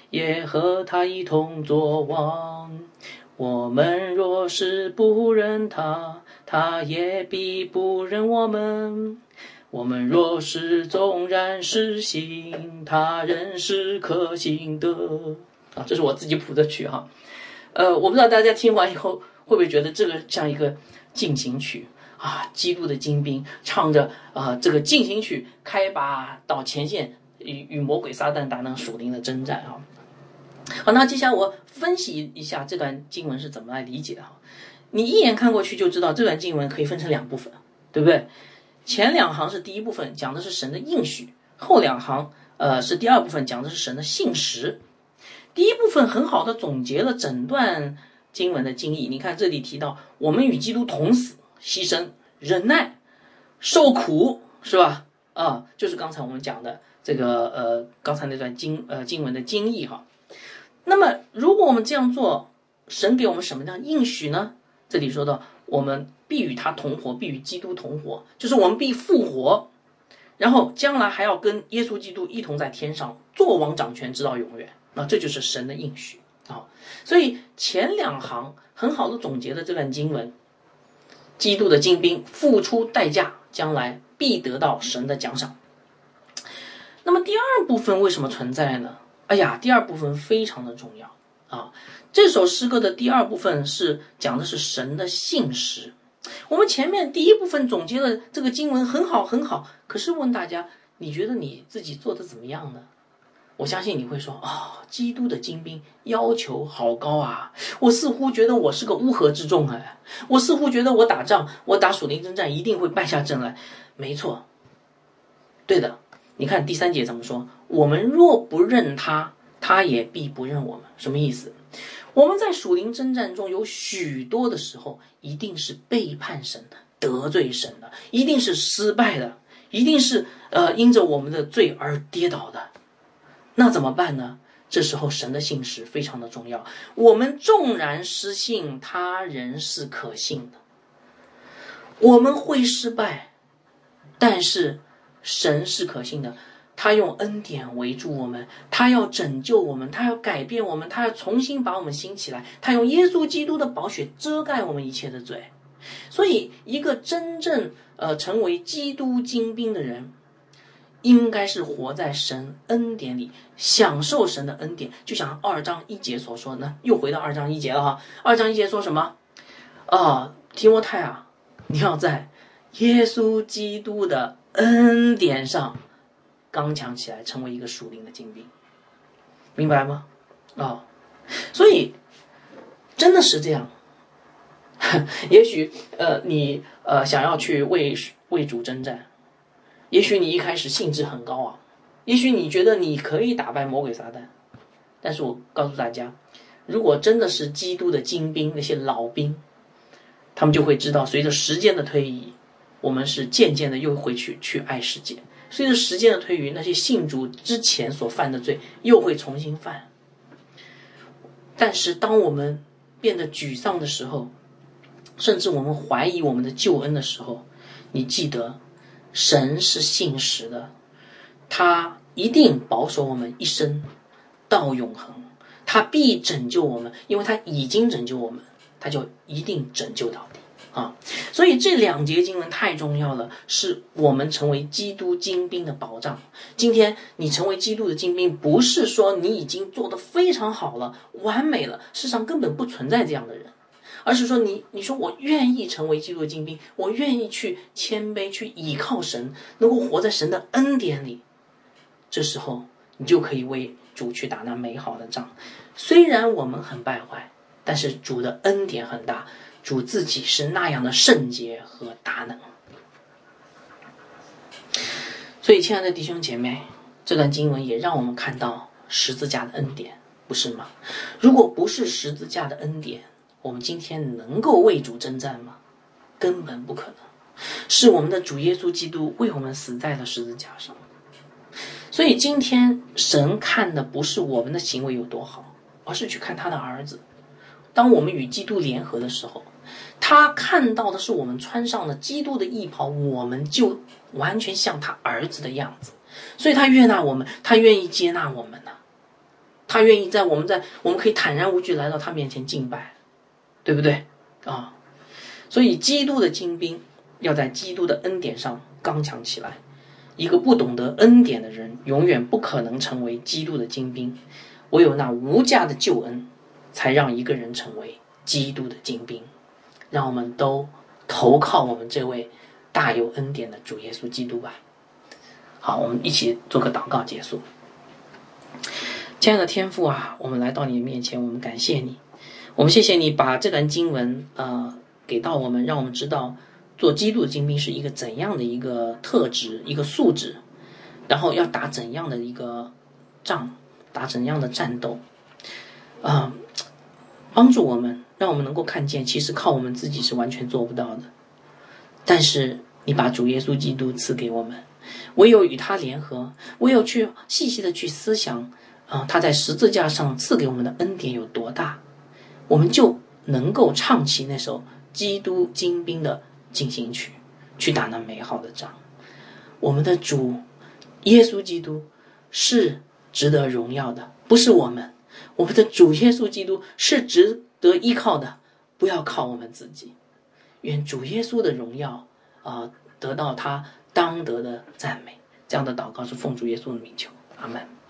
也和他一同作王。我们若是不认他，他也必不认我们。我们若是纵然失信，他仍是可信的。这是我自己谱的曲哈。我不知道大家听完以后会不会觉得这个像一个进行曲啊？基督的精兵唱着这个进行曲，开拔到前线，与魔鬼撒旦打那属灵的征战啊。好，那接下来我分析一下这段经文是怎么来理解的哈。你一眼看过去就知道，这段经文可以分成两部分，对不对？前两行是第一部分，讲的是神的应许；后两行是第二部分，讲的是神的信实。第一部分很好的总结了整段经文的经义。你看这里提到，我们与基督同死、牺牲、忍耐、受苦，是吧？就是刚才我们讲的这个刚才那段经文的经义哈。那么如果我们这样做，神给我们什么样的应许呢？这里说到，我们必与他同活，必与基督同活，就是我们必复活，然后将来还要跟耶稣基督一同在天上作王掌权直到永远。这就是神的应许啊。所以前两行很好的总结了这段经文，基督的精兵付出代价，将来必得到神的奖赏。那么第二部分为什么存在呢？第二部分非常的重要啊。这首诗歌的第二部分是讲的是神的信实。我们前面第一部分总结了这个经文很好很好，可是问大家，你觉得你自己做的怎么样呢？我相信你会说，基督的精兵要求好高啊！我似乎觉得我是个乌合之众我似乎觉得我打仗，我打属灵征战一定会败下阵来。没错，对的。你看第3节怎么说？我们若不认他，他也必不认我们。什么意思？我们在属灵征战中有许多的时候，一定是背叛神的，得罪神的，一定是失败的，一定是因着我们的罪而跌倒的。那怎么办呢？这时候神的信实非常的重要。我们纵然失信，他仍是可信的。我们会失败，但是神是可信的，他用恩典围住我们，他要拯救我们，他要改变我们，他要重新把我们兴起来，他用耶稣基督的宝血遮盖我们一切的罪。所以一个真正成为基督精兵的人，应该是活在神恩典里，享受神的恩典。就像2章1节所说呢，又回到2章1节了哈。2章1节说什么？提摩太啊，你要在耶稣基督的恩典上刚强起来，成为一个属灵的精兵，明白吗？所以真的是这样。也许你想要去为主征战，也许你一开始兴致很高啊，也许你觉得你可以打败魔鬼撒旦，但是我告诉大家，如果真的是基督的精兵，那些老兵，他们就会知道，随着时间的推移，我们是渐渐的又会去爱世界。随着时间的推移，那些信主之前所犯的罪又会重新犯。但是当我们变得沮丧的时候，甚至我们怀疑我们的救恩的时候，你记得神是信实的，他一定保守我们一生到永恒，他必拯救我们，因为他已经拯救我们，他就一定拯救到底所以这2节经文太重要了，是我们成为基督精兵的保障。今天你成为基督的精兵，不是说你已经做得非常好了，完美了，世上根本不存在这样的人，而是说你说我愿意成为基督的精兵，我愿意去谦卑，去倚靠神，能够活在神的恩典里，这时候你就可以为主去打那美好的仗。虽然我们很败坏，但是主的恩典很大，主自己是那样的圣洁和大能。所以亲爱的弟兄姐妹，这段经文也让我们看到十字架的恩典，不是吗？如果不是十字架的恩典，我们今天能够为主征战吗？根本不可能。是我们的主耶稣基督为我们死在了十字架上。所以今天神看的不是我们的行为有多好，而是去看他的儿子。当我们与基督联合的时候，他看到的是我们穿上了基督的义袍，我们就完全像他儿子的样子。所以他悦纳我们，他愿意接纳我们他愿意我们可以坦然无惧来到他面前敬拜，对不对啊？所以基督的精兵要在基督的恩典上刚强起来。一个不懂得恩典的人永远不可能成为基督的精兵，唯有那无价的救恩才让一个人成为基督的精兵。让我们都投靠我们这位大有恩典的主耶稣基督吧。好，我们一起做个祷告结束。亲爱的天父啊，我们来到你的面前，我们感谢你，我们谢谢你把这段经文给到我们，让我们知道做基督的精兵是一个怎样的一个特质，一个素质，然后要打怎样的一个仗，打怎样的战斗帮助我们，让我们能够看见其实靠我们自己是完全做不到的，但是你把主耶稣基督赐给我们，唯有与他联合，唯有去细细的去思想他在十字架上赐给我们的恩典有多大，我们就能够唱起那首基督精兵的进行曲，去打那美好的仗。我们的主耶稣基督是值得荣耀的，不是我们的主耶稣基督是值得依靠的，不要靠我们自己。愿主耶稣的荣耀得到他当得的赞美。这样的祷告是奉主耶稣的名求，阿们。